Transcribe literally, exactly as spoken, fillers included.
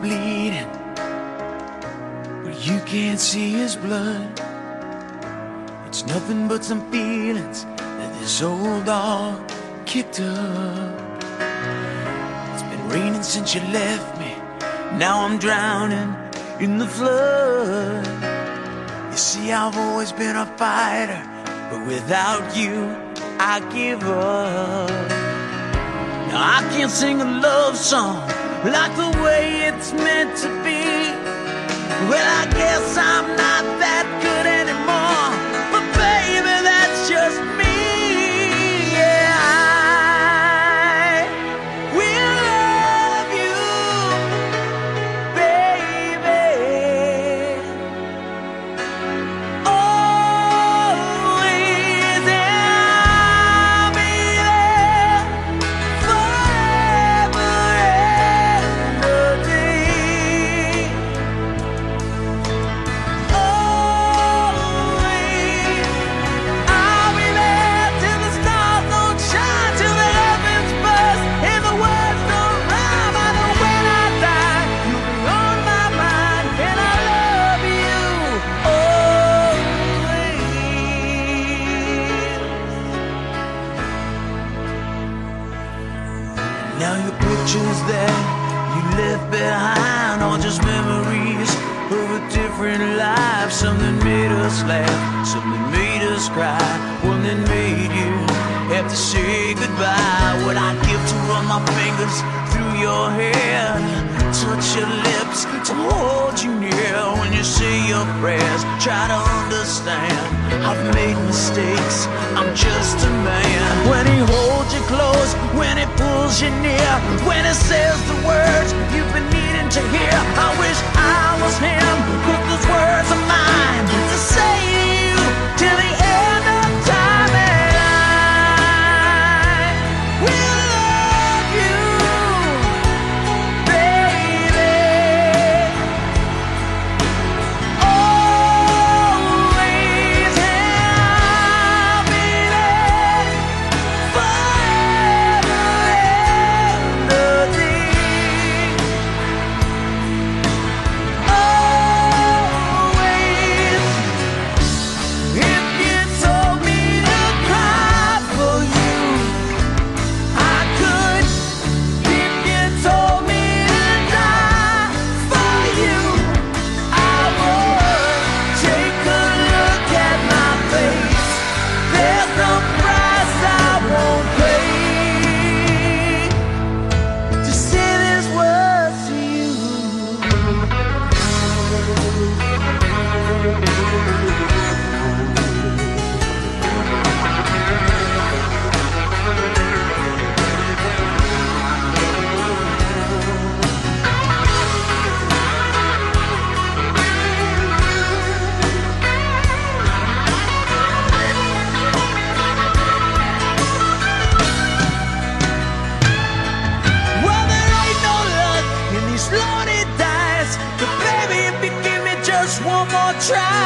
bleeding, but you can't see his blood. It's nothing but some feelings that this old dog kicked up. It's been raining since you left me, now I'm drowning in the flood. You see, I've always been a fighter, but without you, I give up. Now I can't sing a love song like the way it's meant to be. Well, I guess I'm not that good anymore, but baby, that's just me. Yeah, I will love you, baby, always, and I'll be there forever and a day. Always, I'll be there till the stars don't shine, till the heavens burst and the words don't rhyme. I know when I die, you'll be on my mind, and I love you always. Now your pictures that you left behind are just memories of a different life. Something made us laugh, something made us cry, one that made you have to say goodbye. What I'd give to run my fingers through your hair, touch your lips, to hold you near when you say your prayers. Try to understand, I've made mistakes, I'm just a man. When he holds you close, when he pulls you near, when he says the words you've been needing to hear, I wish I was him, 'cause those words are mine to say to you till the end of time. And I will love you, baby, always, and I'll be there forever and a day. Always, if you told me to cry for you, I could. If you told me to die for you, I would. Take a look at my face, there's no price I won't pay to say these words to you. Well, there ain't no luck in these lonely dice, but baby, if you give me just one more try,